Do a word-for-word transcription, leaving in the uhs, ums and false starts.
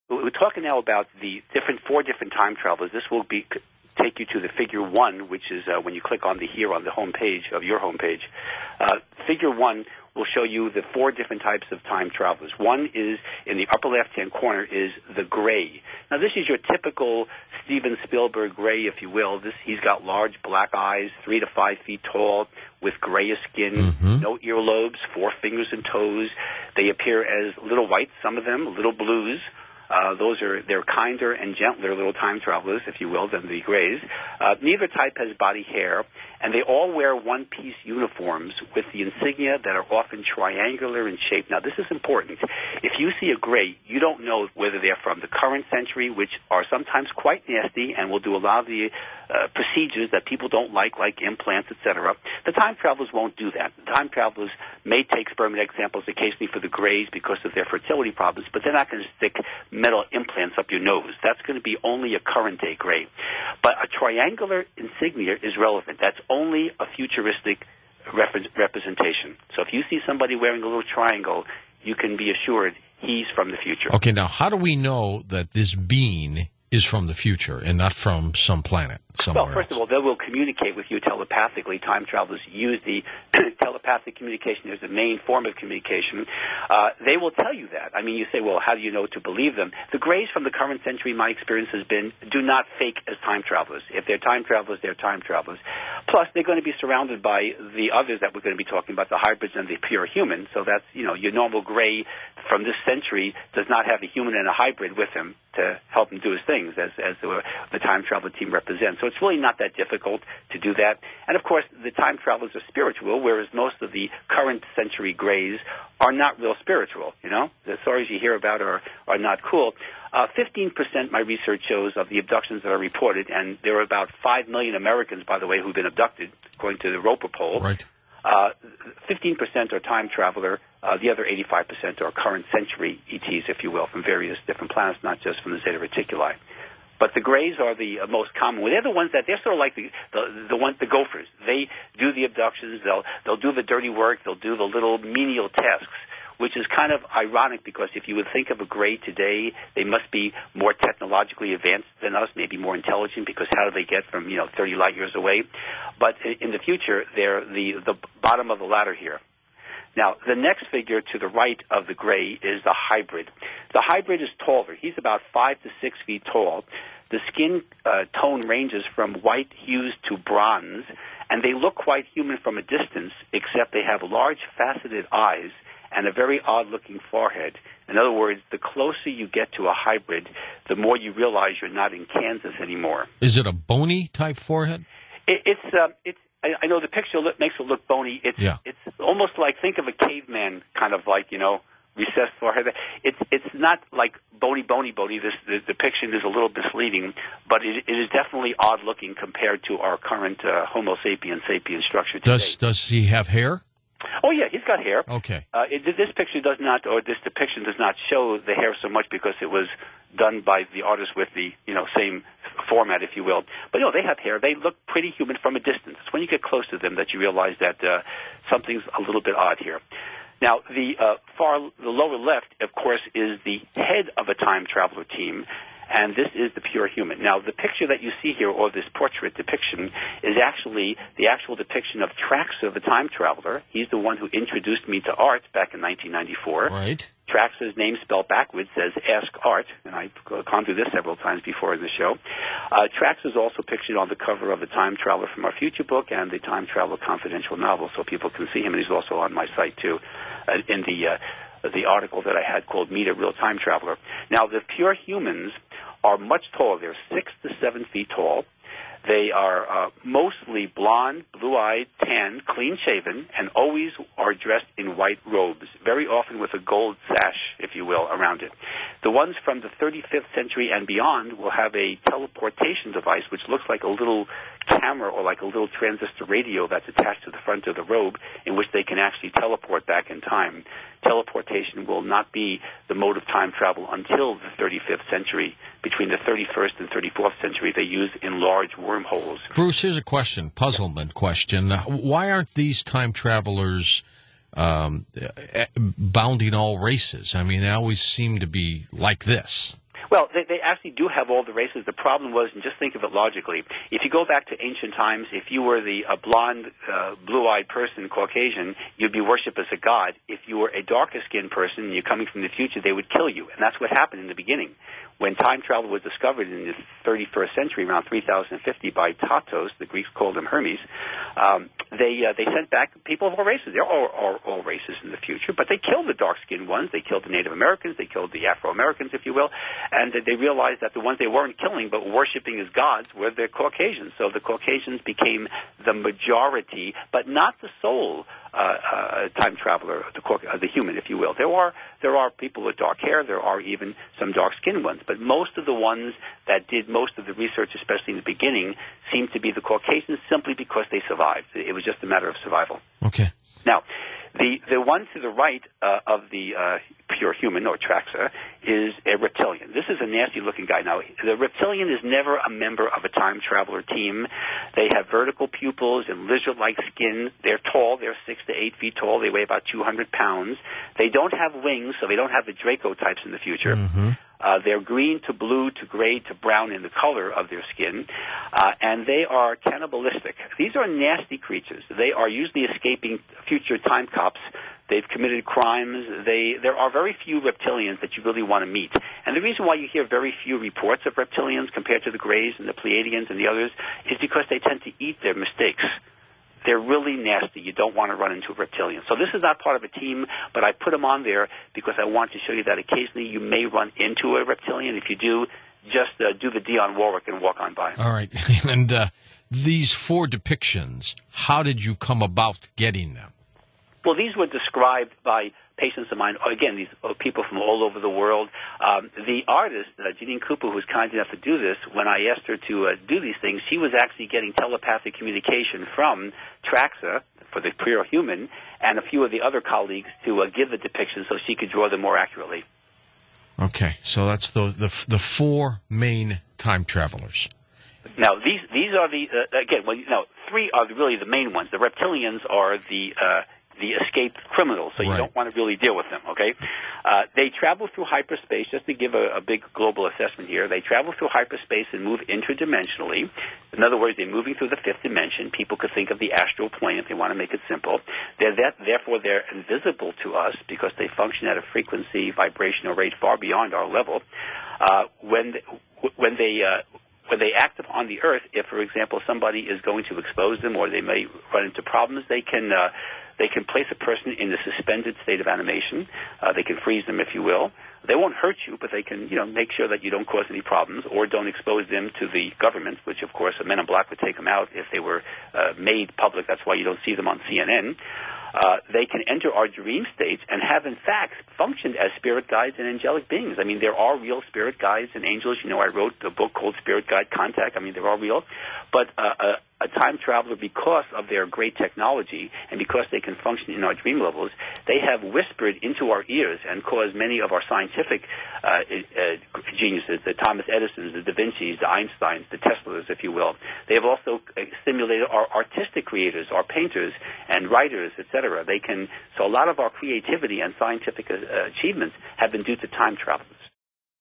we're talking now about the different four different time travelers. This will be take you to the figure one, which is uh, when you click on the here on the home page of your home page. Uh, figure one will show you the four different types of time travelers. One is, in the upper left-hand corner, is the gray. Now, this is your typical Steven Spielberg gray, if you will. This, he's got large black eyes, three to five feet tall, with grayish skin, mm-hmm. no earlobes, four fingers and toes. They appear as little whites, some of them, little blues. Uh, those are, they're kinder and gentler little time travelers, if you will, than the grays. Uh, neither type has body hair, and they all wear one-piece uniforms with the insignia that are often triangular in shape. Now, this is important. If you see a gray, you don't know whether they're from the current century, which are sometimes quite nasty and will do a lot of the uh, procedures that people don't like, like implants, et cetera. The time travelers won't do that. The time travelers may take sperm and egg samples occasionally for the grays because of their fertility problems, but they're not going to stick metal implants up your nose. That's going to be only a current-day gray. But a triangular insignia is relevant. That's only a futuristic rep- representation. So if you see somebody wearing a little triangle, you can be assured he's from the future. Okay, now how do we know that this being is from the future and not from some planet somewhere Well, first else? of all, they will communicate with you telepathically. Time travelers use the telepathic communication as the main form of communication. Uh, they will tell you that. I mean, you say, well, how do you know to believe them? The grays from the current century, my experience has been, do not fake as time travelers. If they're time travelers, they're time travelers. Plus, they're going to be surrounded by the others that we're going to be talking about, the hybrids and the pure human. So that's, you know, your normal gray from this century does not have a human and a hybrid with him to help him do his things, as, as the, the time travel team represents. So it's really not that difficult to do that. And, of course, the time travelers are spiritual, whereas most of the current century grays are not real spiritual, you know. The stories you hear about are, are not cool. Uh, fifteen percent, my research shows, of the abductions that are reported, and there are about five million Americans, by the way, who've been abducted, according to the Roper poll. Right. Uh, fifteen percent are time traveler. Uh, the other eighty-five percent are current century E Ts, if you will, from various different planets, not just from the Zeta Reticuli. But the grays are the uh, most common. They're the ones that they're sort of like the the the ones the gophers. They do the abductions. They'll they'll do the dirty work. They'll do the little menial tasks, which is kind of ironic because if you would think of a gray today, they must be more technologically advanced than us, maybe more intelligent, because how do they get from, you know, thirty light years away? But in the future, they're the the bottom of the ladder here. Now, the next figure to the right of the gray is the hybrid. The hybrid is taller. He's about five to six feet tall. The skin uh, tone ranges from white hues to bronze, and they look quite human from a distance, except they have large faceted eyes and a very odd-looking forehead. In other words, the closer you get to a hybrid, the more you realize you're not in Kansas anymore. Is it a bony-type forehead? It, it's uh, it's. I know the picture look, makes it look bony. It's yeah. it's almost like, think of a caveman kind of like, you know, recessed forehead. It's it's not like bony, bony, bony. This the depiction is a little misleading, but it, it is definitely odd looking compared to our current uh, Homo sapiens sapien structure today. Does does he have hair? Oh yeah, he's got hair. Okay. Uh, it, this picture does not, or this depiction does not show the hair so much because it was done by the artist with the, you know, same format, if you will. But, you know, they have hair. They look pretty human from a distance. It's when you get close to them that you realize that uh, something's a little bit odd here. Now, the uh, far, the lower left, of course, is the head of a time traveler team, and this is the pure human. Now, the picture that you see here, or this portrait depiction, is actually the actual depiction of Traxer, the time traveler. He's the one who introduced me to art back in nineteen ninety-four. Right. Traxer's name spelled backwards says Ask Art, and I've gone through this several times before in the show. Uh, Traxer's also pictured on the cover of the Time Traveler from Our Future book and the Time Traveler Confidential novel, so people can see him, and he's also on my site, too, uh, in the uh, the article that I had called Meet a Real Time Traveler. Now, the pure humans are much taller. They're six to seven feet tall. They are uh, mostly blonde, blue-eyed, tan, clean-shaven, and always are dressed in white robes, very often with a gold sash, if you will, around it. The ones from the thirty-fifth century and beyond will have a teleportation device, which looks like a little camera or like a little transistor radio that's attached to the front of the robe, in which they can actually teleport back in time. Teleportation will not be the mode of time travel until the thirty-fifth century. Between the thirty-first and thirty-fourth century, they use in large wormholes. Bruce, here's a question, puzzlement question. Why aren't these time travelers um, bounding all races? I mean, they always seem to be like this. Well, they, they actually do have all the races. The problem was, and just think of it logically, if you go back to ancient times, if you were the a blonde, uh, blue-eyed person, Caucasian, you'd be worshipped as a god. If you were a darker-skinned person and you're coming from the future, they would kill you. And that's what happened in the beginning. When time travel was discovered in the thirty-first century, around three thousand fifty, by Tatos, the Greeks called him Hermes, um, they uh, they sent back people of all races. They're all, all, all races in the future, but they killed the dark-skinned ones. They killed the Native Americans. They killed the Afro-Americans, if you will. And they realized that the ones they weren't killing but worshiping as gods were the Caucasians. So the Caucasians became the majority, but not the sole uh, uh, time traveler, the, uh, the human, if you will. There are there are people with dark hair. There are even some dark-skinned ones. But most of the ones that did most of the research, especially in the beginning, seemed to be the Caucasians simply because they survived. It was just a matter of survival. Okay. Now, the the one to the right uh, of the uh, pure human, or Traxa, is a reptilian. This is a nasty-looking guy. Now, the reptilian is never a member of a time traveler team. They have vertical pupils and lizard-like skin. They're tall. They're six to eight feet tall. They weigh about two hundred pounds. They don't have wings, so they don't have the Draco types in the future. Mm-hmm. Uh, they're green to blue to gray to brown in the color of their skin, uh, and they are cannibalistic. These are nasty creatures. They are usually escaping future time cops. They've committed crimes. They there are very few reptilians that you really want to meet. And the reason why you hear very few reports of reptilians compared to the Greys and the Pleiadians and the others is because they tend to eat their mistakes. They're really nasty. You don't want to run into a reptilian. So this is not part of a team, but I put them on there because I want to show you that occasionally you may run into a reptilian. If you do, just uh, do the Dionne Warwick and walk on by. All right. And uh, these four depictions, how did you come about getting them? Well, these were described by patients of mine, again, these are people from all over the world. Um, the artist, uh, Janine Cooper, who's kind enough to do this, when I asked her to uh, do these things, she was actually getting telepathic communication from Traxa, for the pure human, and a few of the other colleagues to uh, give the depiction so she could draw them more accurately. Okay, so that's the the, the four main time travelers. Now, these these are the, uh, again, well, you know, three are really the main ones. The reptilians are the... Uh, the escaped criminals, so you right. don't want to really deal with them, okay? Uh, they travel through hyperspace, just to give a, a big global assessment here. They travel through hyperspace and move interdimensionally. In other words, they're moving through the fifth dimension. People could think of the astral plane if they want to make it simple. They're that, therefore, they're invisible to us because they function at a frequency, vibration, or rate far beyond our level. Uh, when, when they... Uh, When they act upon the Earth, if, for example, somebody is going to expose them or they may run into problems, they can uh, they can place a person in a suspended state of animation. Uh, they can freeze them, if you will. They won't hurt you, but they can, you know, make sure that you don't cause any problems or don't expose them to the government, which, of course, the Men in Black would take them out if they were uh, made public. That's why you don't see them on C N N. Uh, they can enter our dream states and have, in fact, functioned as spirit guides and angelic beings. I mean, there are real spirit guides and angels. You know, I wrote a book called Spirit Guide Contact. I mean, they're all real. But uh, a, a time traveler, because of their great technology and because they can function in our dream levels, they have whispered into our ears and caused many of our scientific uh, uh, geniuses, the Thomas Edisons, the Da Vinci's, the Einsteins, the Teslas, if you will. They have also stimulated our artistic creators, our painters and writers, et cetera. They can, so a lot of our creativity and scientific uh, achievements have been due to time travel.